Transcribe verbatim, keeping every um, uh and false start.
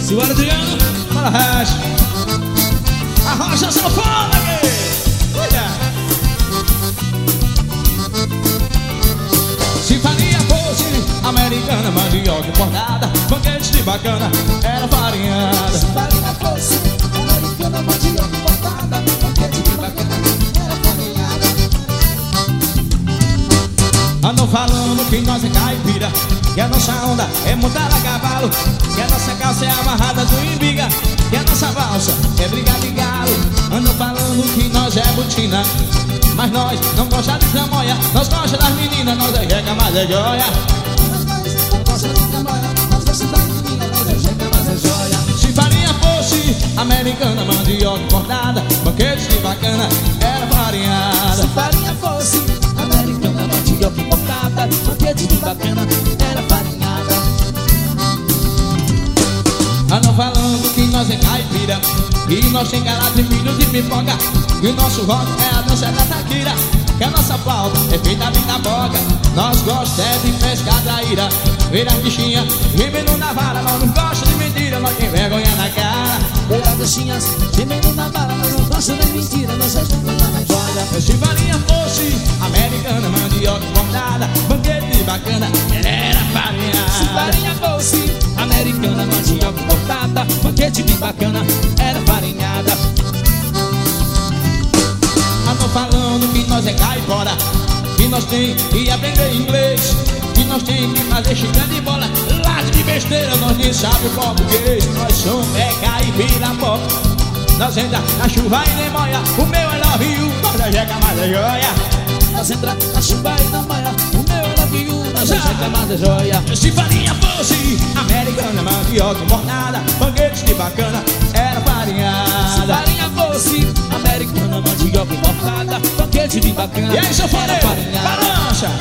Simbora, Adriano. Bora, Resto. Arrocha essa fala aqui. Olha. Se farinha fosse americana, mandioca importada, banquete de bacana, era farinhada. Se farinha fosse americana, mandioca importada, banquete de bacana, era farinhada. Andam falando que nós é caipira, que a nossa onda é montar a cavalo, que a nossa calça é amarrada do imbiga, que a nossa valsa é briga de galo. Andam falando que nós é botina, mas nós não gosta de tramóia. Nós gosta das meninas, nós é jeca, mas é joia. Mas nós não gosta de tramóia, nós gosta das meninas, nós é jeca, mas é joia. Se farinha fosse americana, mandioca importada, banquete de bacana, era farinhada. Se farinha fosse americana, mandioca importada, banquete de bacana, era farinhada. Andam falando que nós é caipira, que nós tem caráter de filho de pipoca, que o nosso rock é a dança da taquira, que a nossa flauta é feita de taboca. Nós gostamos é de pescar traíra, ver as bichinhas gemendo na vara. Nós não gostamos de mentira, nós tem vergonha na cara. Ver as bichinhas gemendo na vara, nós não gostamos de mentira, nós é jeca, mas é joia. Se farinha fosse americana, mandioca importada, banquete de bacana, era farinhada. Se farinha fosse americana, mandioca importada, banquete de bacana, era farinhada. Andam falando que nós é caipora, que nós tem que aprender inglês, que nós tem que fazer chicane de bola. Lado de besteira, nós nem sabe o português. Nós somos é caipira pop, nós entra na chuva e nem molha. O meu é love you, nós é jeca, mas é joia. Nós entra na chuva e na manhã, o meu é love you, nós é jeca, mas é joia. Se farinha fosse americana, mandioca mornada, banquete de bacana, era farinhada. Se farinha fosse americana, mandioca importada, banquete de bacana, E aí, seu era farinha, farinhada. balança.